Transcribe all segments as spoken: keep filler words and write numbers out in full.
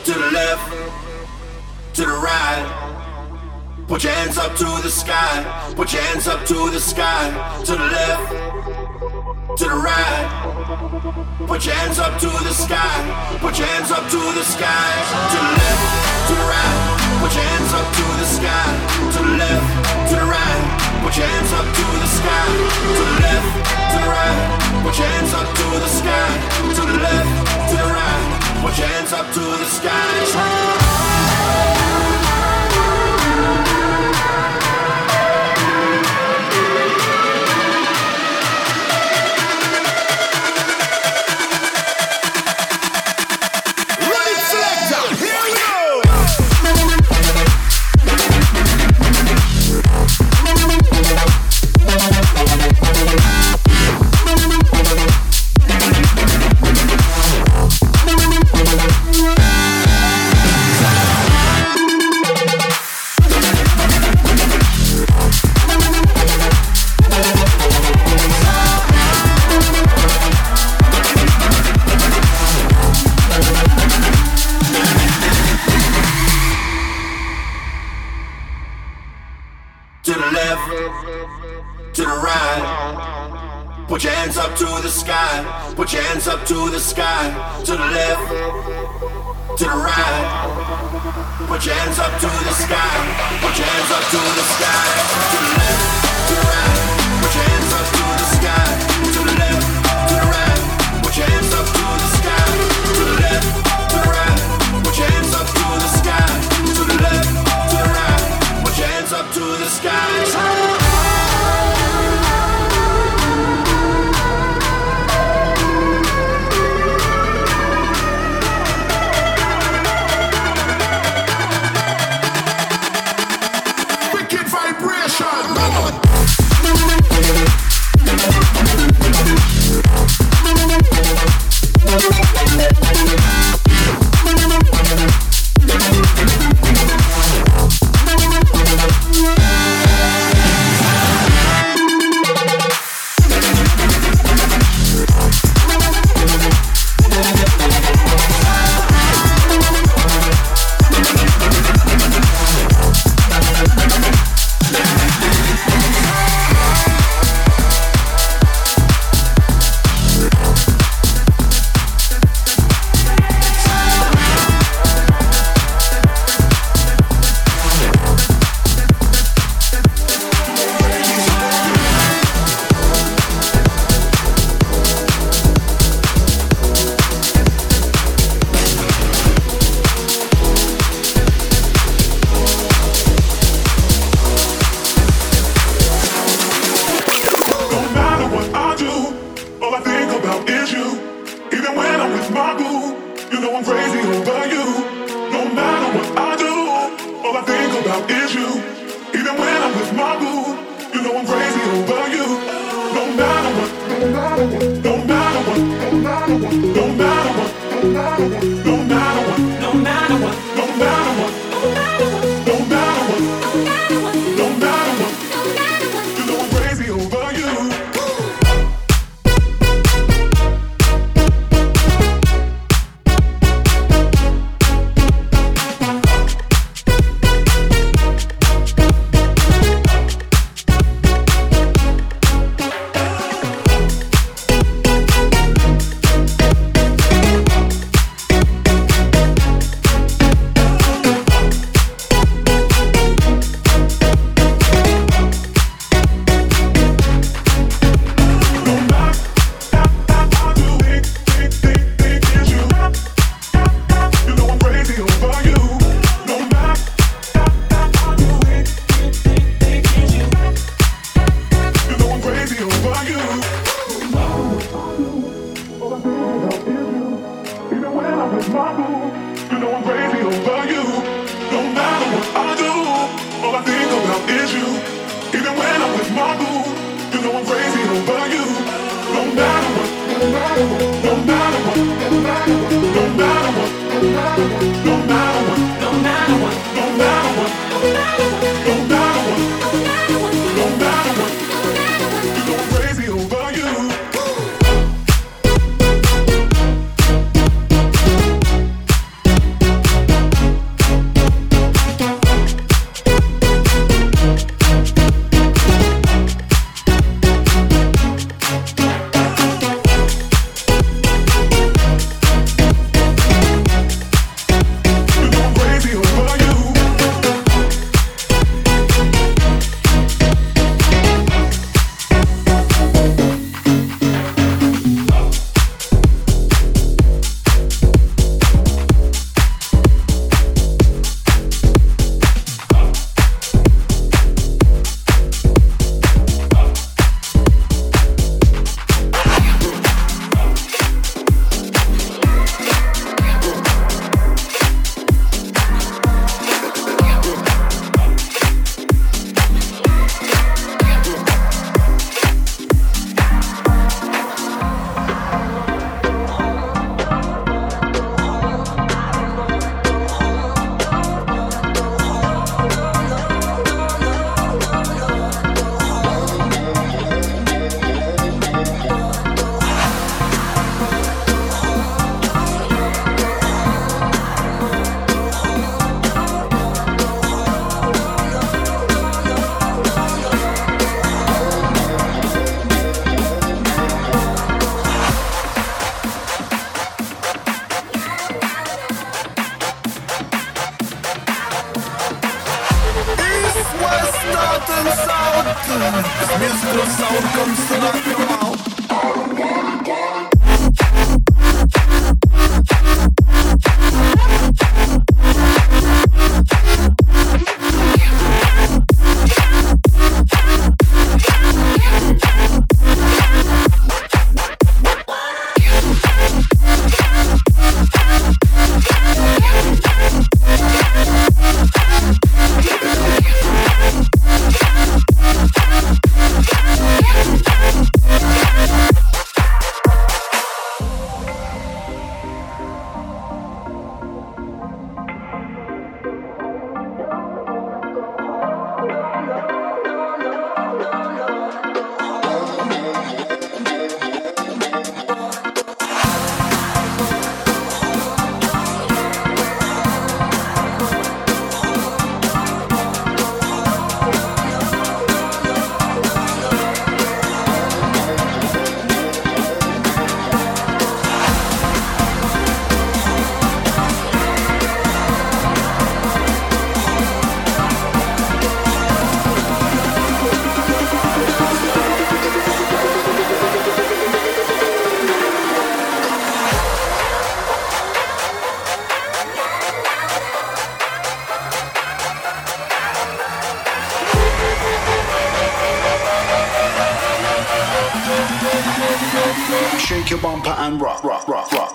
to the left, to the right. Put your hands up to the sky. Put your hands up to the sky. To the left, to the right. Put your hands up to the sky. Put your hands up to the sky. To the left, to the right. Put your hands up to the sky. To the left, to the right. Put your hands up to the sky. To the left, to the right. Put your hands up to the sky. To the left, to the right. Put your hands up to the sky. Put your hands up to the sky. Put your hands up to the sky. To the left, to the right. Put your hands up to the sky. Put your hands up to the sky. To the left, to the right. Put your hands up to the sky. To the left, to the right. Put your hands up to the sky. To the left, to the right. Put your hands up to the sky. To the left, to the right. Put your hands up to the sky. Cause Mister Sound comes to knock them out. Shake your bumper and rock, rock, rock, rock.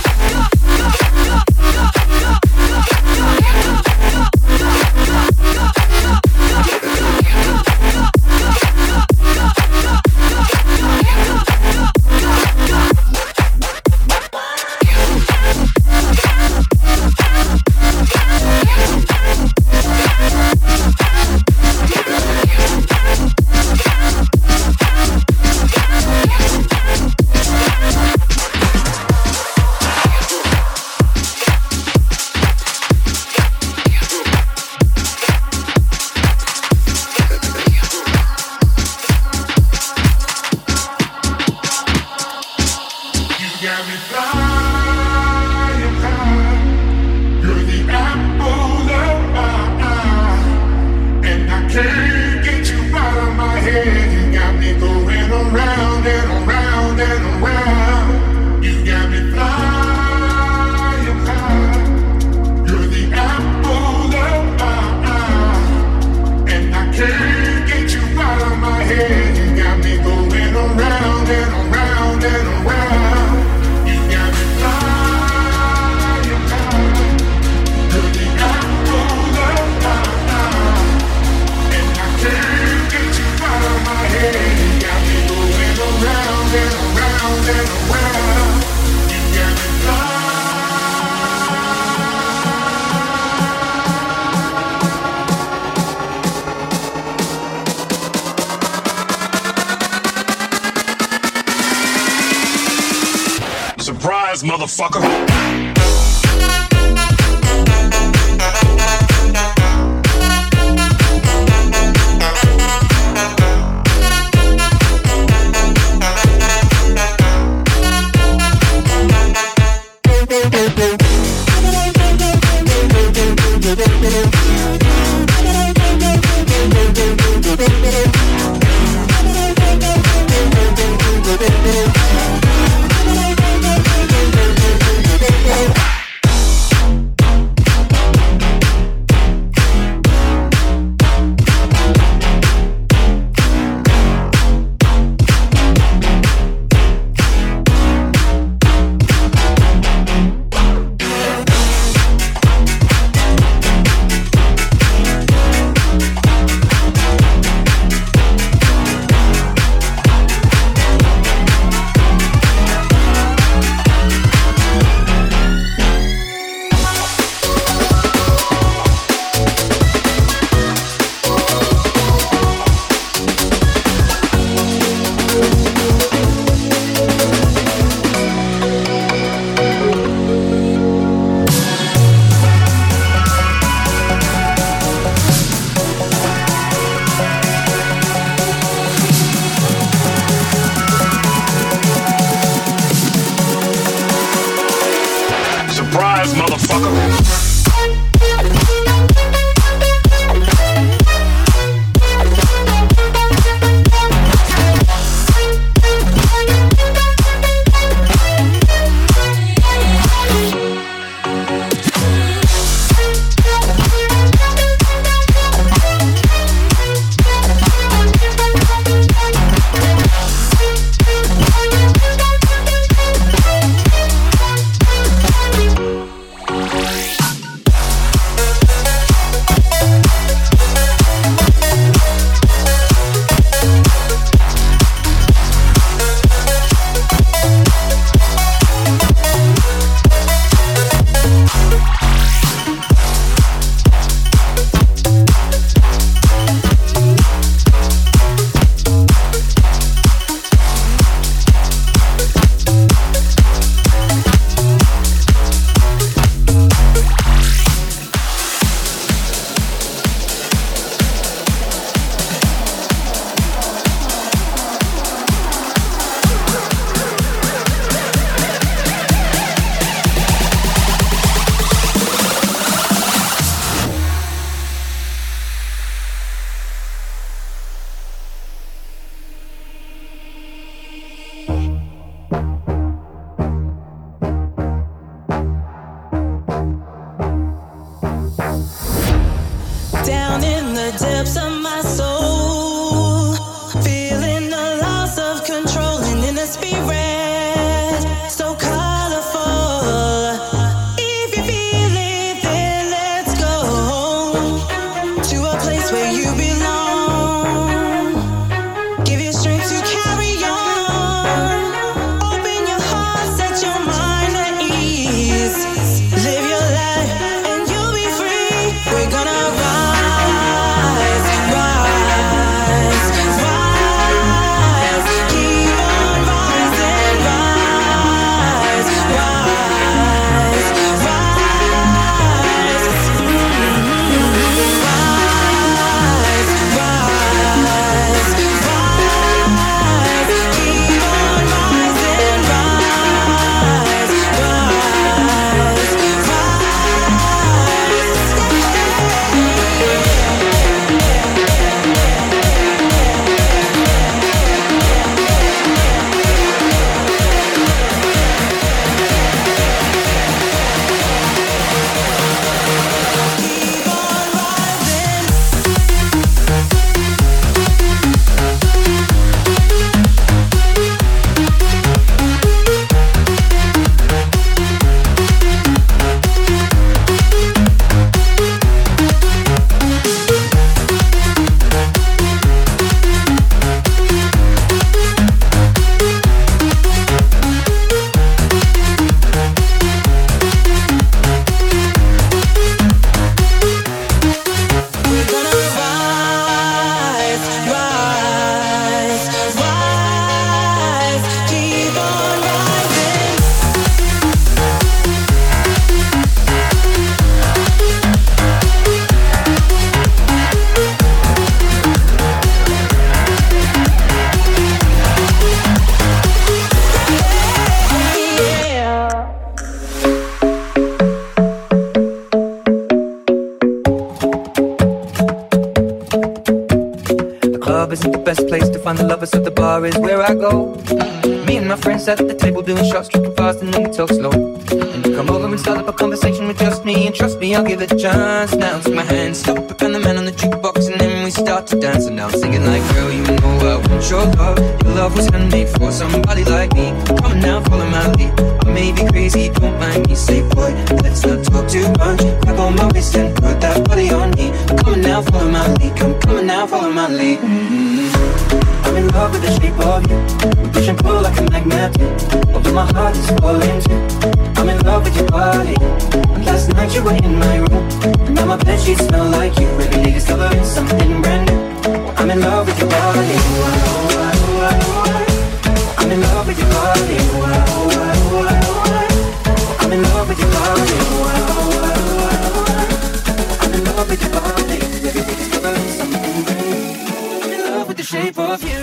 Surprise, motherfucker. Surprise, motherfucker. the depths of my soul, feeling the loss of control, and in the spirit so colorful. If you feel it, then let's go to a place where you belong. Give you strength to carry on. Open your heart, set your mind at ease. Live your life and you'll be free. We're gonna rise, rise, rise. Keep on rising, rise, rise, rise. Mm-hmm. Rise, rise, rise. Keep on rising, rise, rise, we're gonna rise, rise, rise. Keep on rising. Yeah. The club isn't the best place to find the lovers, so the bar is where I go. Me and my friends at the table doing shots, drinking fast, and then we talk slow. And you come over and start up a conversation with just me, and trust me, I'll give it a chance. Now take my hand, stop it, and the man on the jukebox, and then we start to dance. And now I'm singing like, girl, you know I want your love. Your love was handmade for somebody like me. Come on now, follow my lead. I may be crazy, don't mind me. Say, boy, let's not talk too much. Grab on my waist and put that body on me. Come on now, follow my lead. Come, come on now, follow my lead. Mm-hmm. I'm in love with the shape of you. We push and pull like a magnet. Although my heart is falling too. I'm in love with your body. And last night you were in my room. And now my bedsheets smell like you. Every day discovering something brand new. I'm in love with your body. I'm in love with your body. I'm in love with your body. I'm in love with your body. Every day discovering something brand new. I'm in love with the shape of you.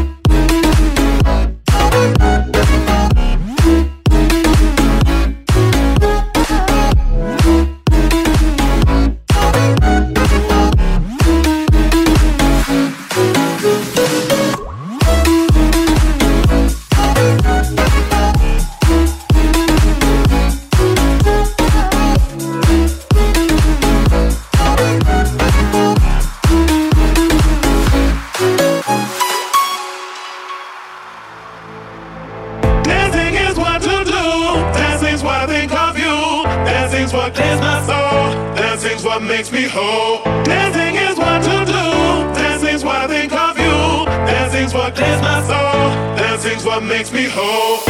Dancing is what to do. Dancing's what I think of you. Dancing's what clears my soul. Dancing's what makes me whole. Dancing is what to do. Dancing's what I think of you. Dancing's what clears my soul. Dancing's what makes me whole.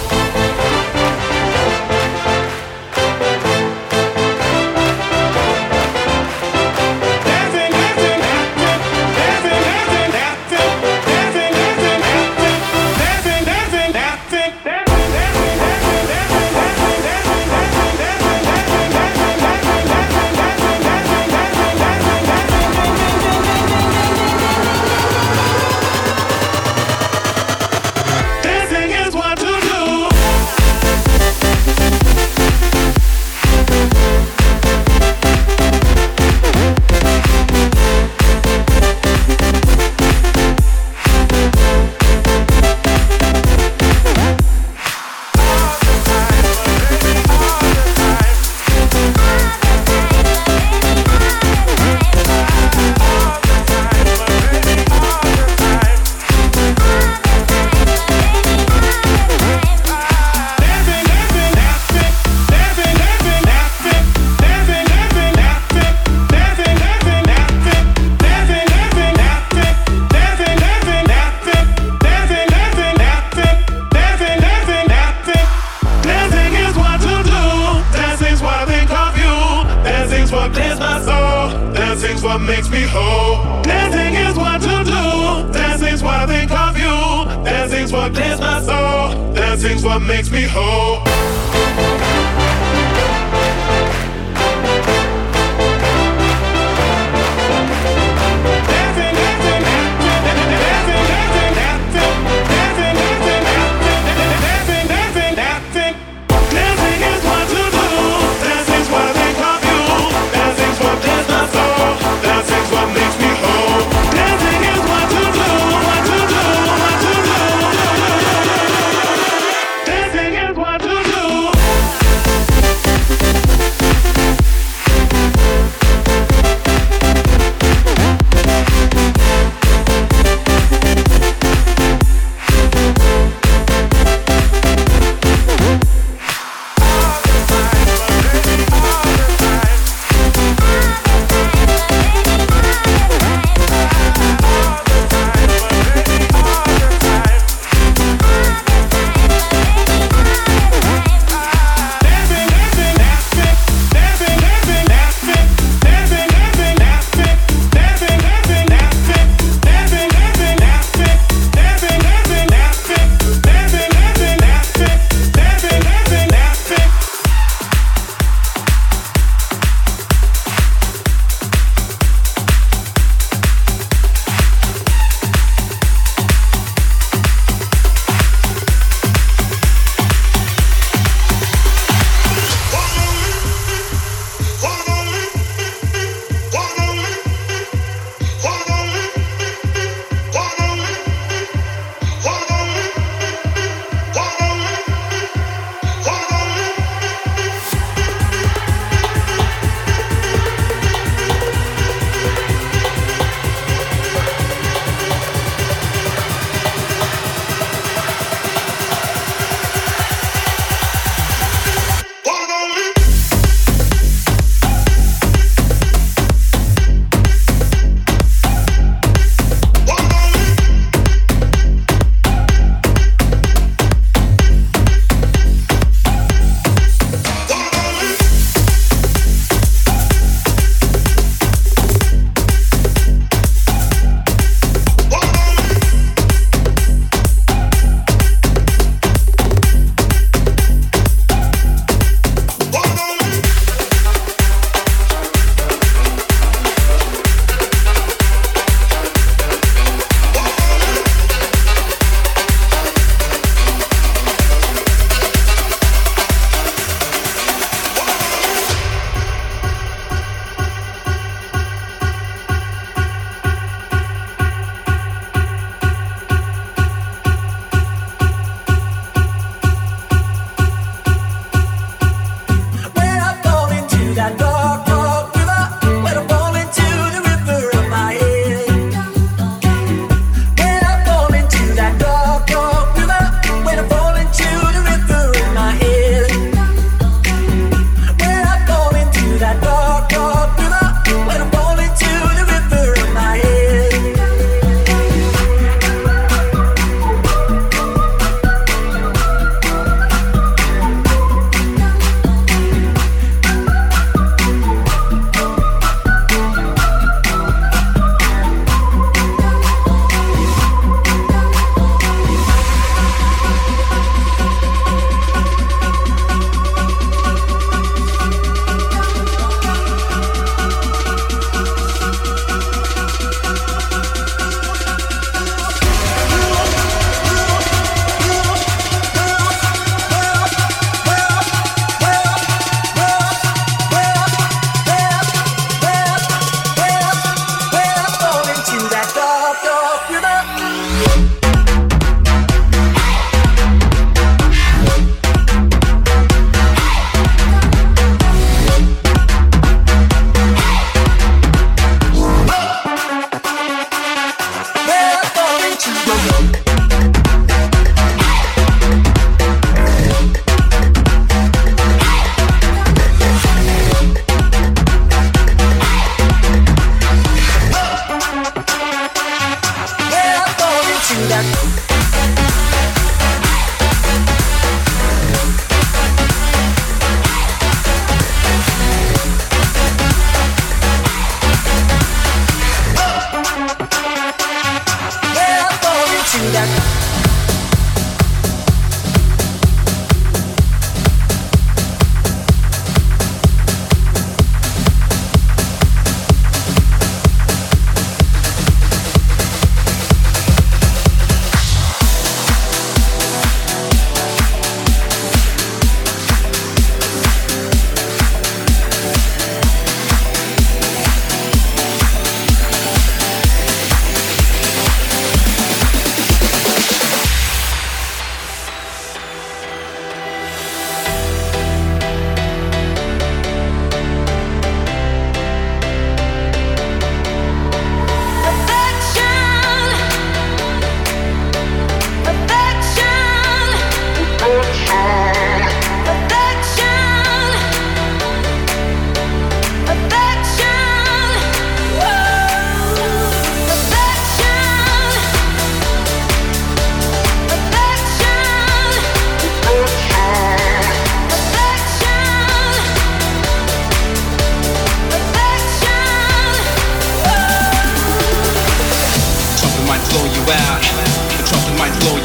Dancing, dancing, dancing, dancing, dancing, dancing, dancing, dancing, dancing, dancing, dancing, dancing, dancing is what to do. clears my soul. Dancing's what makes me whole. Dancing is what to do. Dancing's what I think of you. Dancing's what clears my soul. Dancing's what makes me whole. What to do?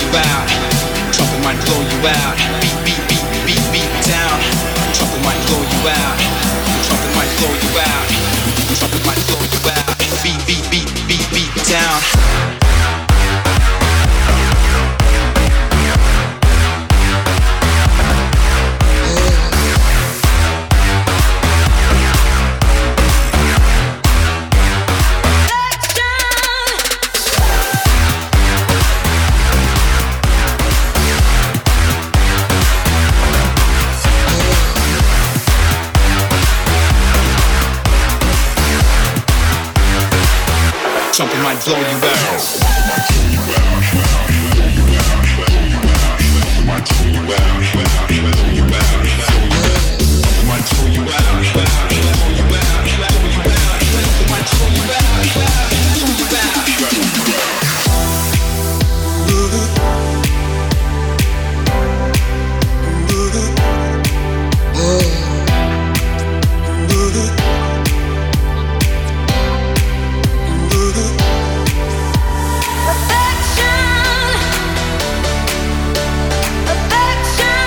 you out. Trumpet might blow you out. Beat, beat, beat, beat, beat down. Trumpet might blow you out. Trumpet might blow you out. Trumpet might blow you out. Beat, beat, beat, beat, beat down. Something might blow you out. Affection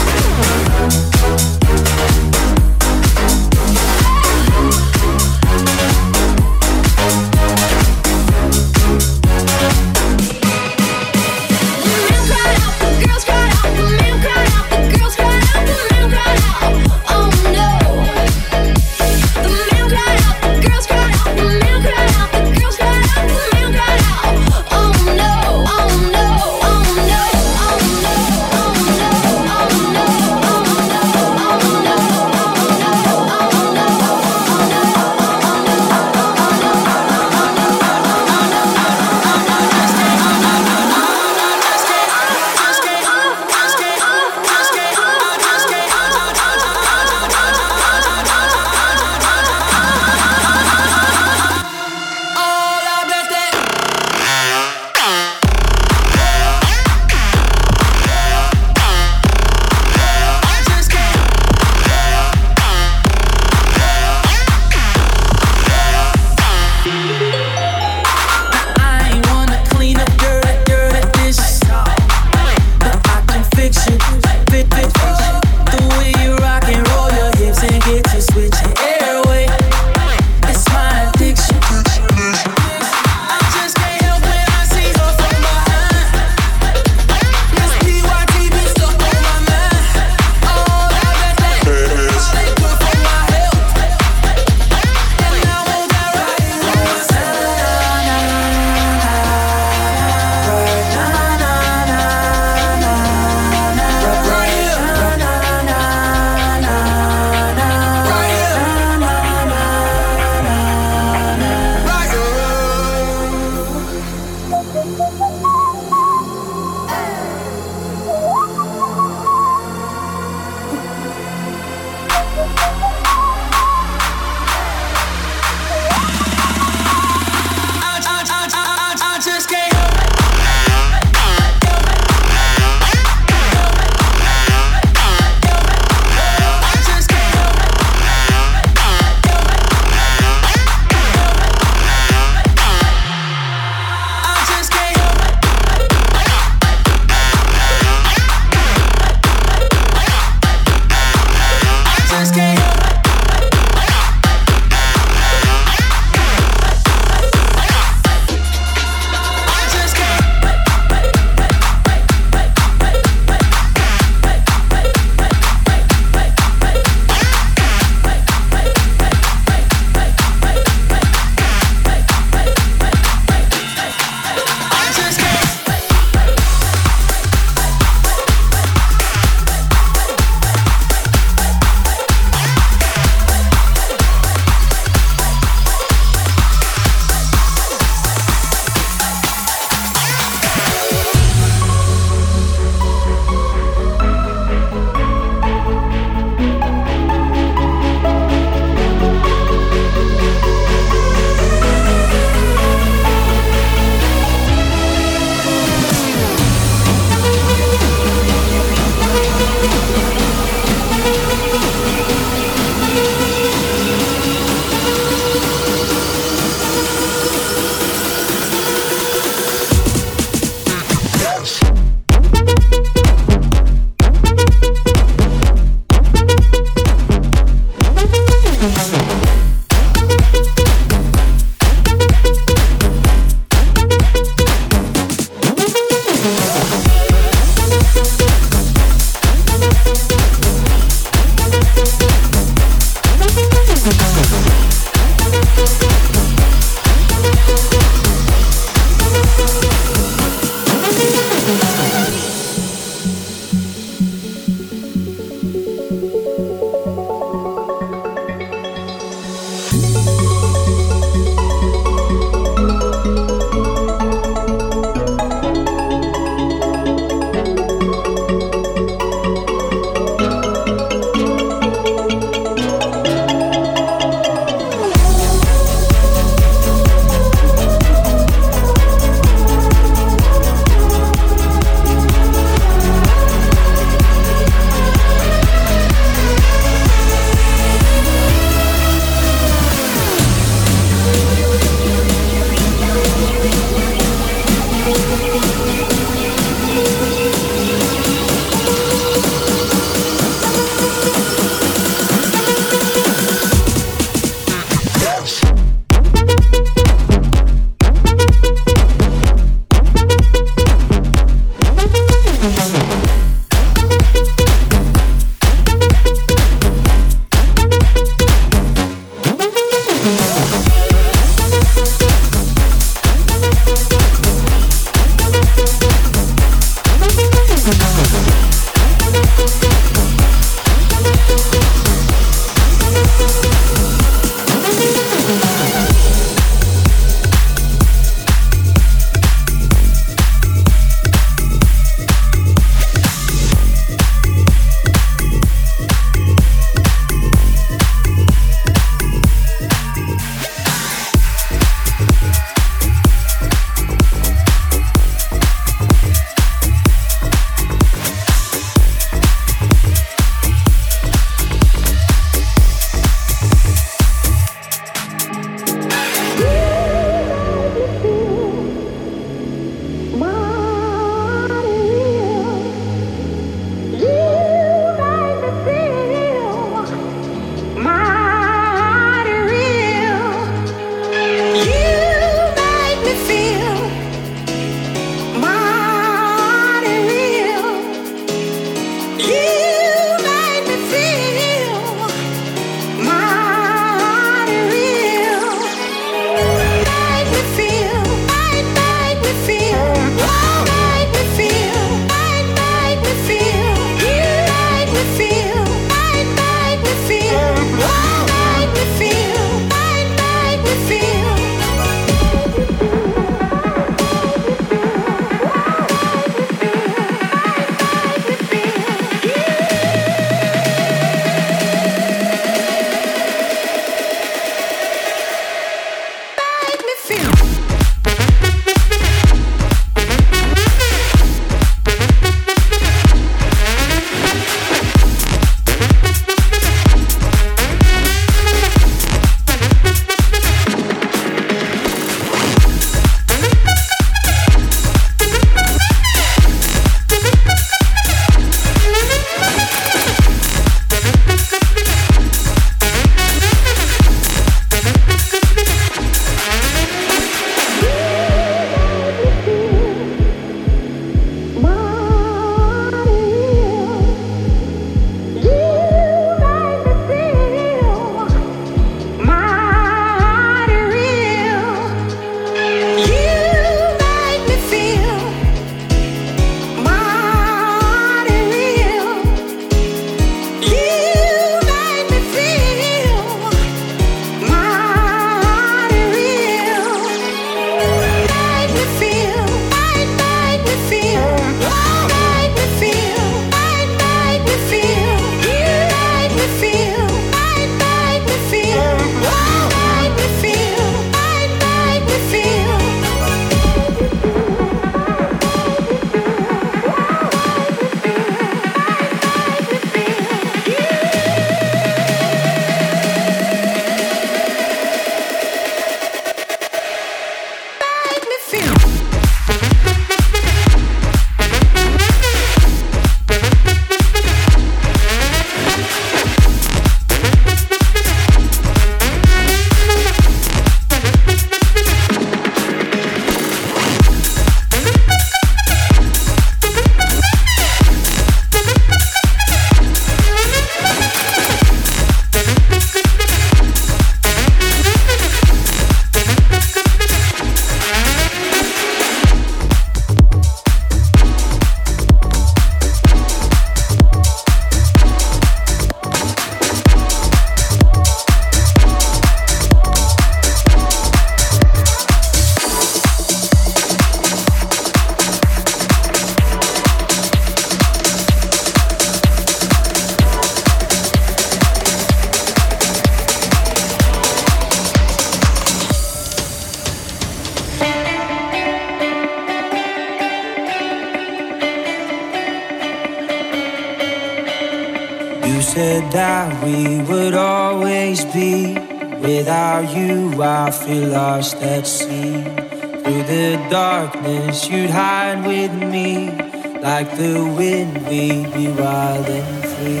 that we would always be. Without you, I feel lost at sea. Through the darkness, you'd hide with me. Like the wind, we'd be wild and free.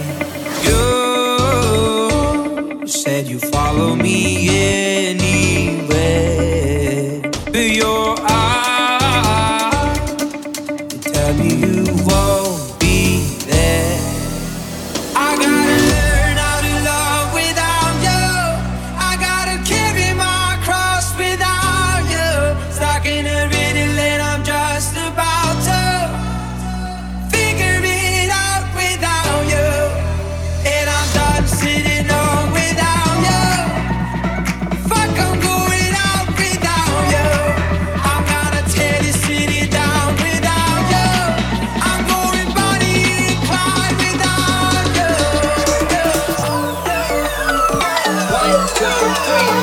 You said you follow me anywhere. But your eyes, you tell me you won't be there. I gotta learn how to love without you. I gotta carry my cross without you. Stuck in a riddle and I'm just about to figure it out without you. And I'm done sitting on without you. Fuck, I'm going out without you. I'm gonna tear this city down without you. I'm going Bonnie and Clyde without you. One, two, three.